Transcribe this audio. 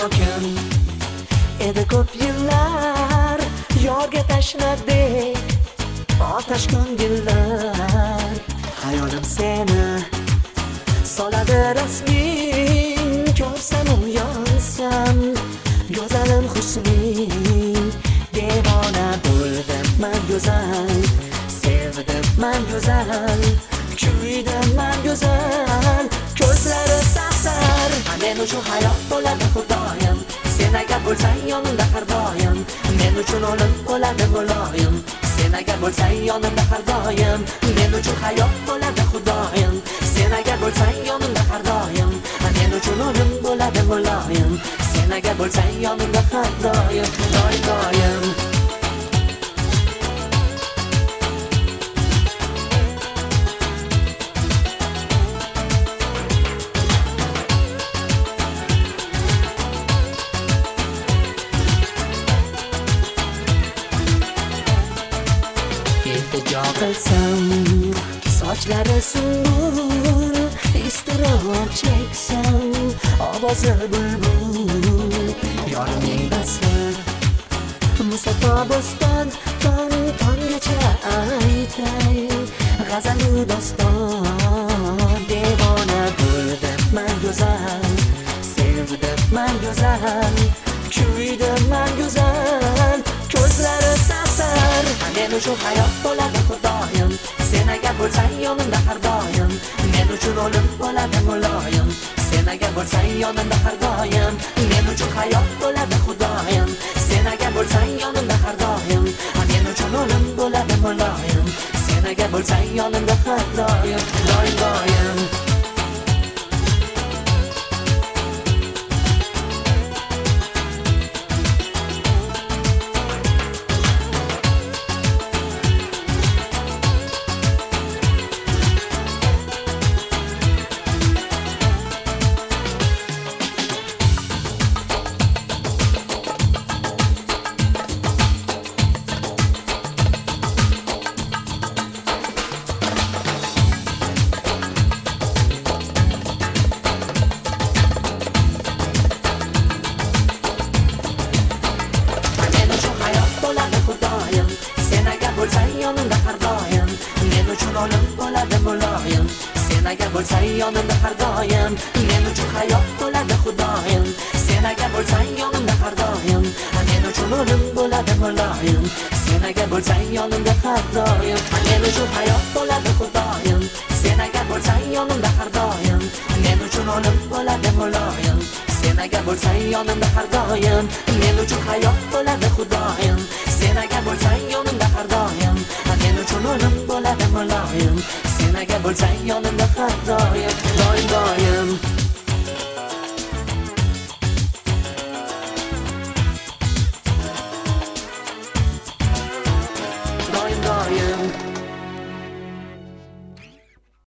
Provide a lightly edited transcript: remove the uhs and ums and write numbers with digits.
sokin edi ko'p yillar, yorga tashnadek otash ko'ngillar. Hayolim seni soladi rasming, ko'rsam uyansam go'zalim husning. Devona bo'ldim man go'zal, sevdim man go'zal, kuydim man go'zal. Ko'zlari safsar, men uchun hayot bo'ladi xudoyim. Sen agar bo'lsang yonimda har doim, men uchun o'lim bo'ladi muloyim. Sen agar bo'lsang yonimda har doim, men uchun hayot bo'ladi xudoyim. Sen agar bo'lsang yonimda har doim, men uchun o'lim bo'ladi muloyim. Sen agar bo'lsang yonimda har doim, doim. iltijo qilsam, sochlari sumbul, iztirob cheksam, ovozi bulbul. Yorimning basli Musaffo bo'ston, tonggacha aytay g'azalu doston. Devona bo'ldim man go'zal, sevdim man go'zal, kuydim man go'zal. Ko'zlari safsar, men uchun hayot bo'ladi xudoyim. Sen agar bo'lsang yonimda har doim, men uchun o'lim bo'ladi muloyim. Sen agar bo'lsang yonimda har doim, men uchun hayot bo'ladi xudoyim. Sen agar bo'lsang yonimda har doim, men uchun o'lim bo'ladi muloyim. Sen agar bo'lsang yonimda har doim, doim. Yonimda har doim, men uchun o'lim bo'ladi muloyim. Sen agar bo'lsang yonimda har doim, men uchun hayot bo'ladi xudoyim. Sen agar bo'lsang yonimda har doim, men uchun o'lim bo'ladi muloyim. Sen agar bo'lsang yonimda har doim, men uchun hayot bo'ladi xudoyim. Sen agar bo'lsang yonimda har doim, men uchun o'lim bo'ladi muloyim. Sen agar bo'lsang yonimda har doim, men uchun hayot bo'ladi xudoyim. Sen agar bo'lsang yonimda har doim, men uchun o'lim bo'ladi muloyim. Sen agar bo'lsang yonimda har doim,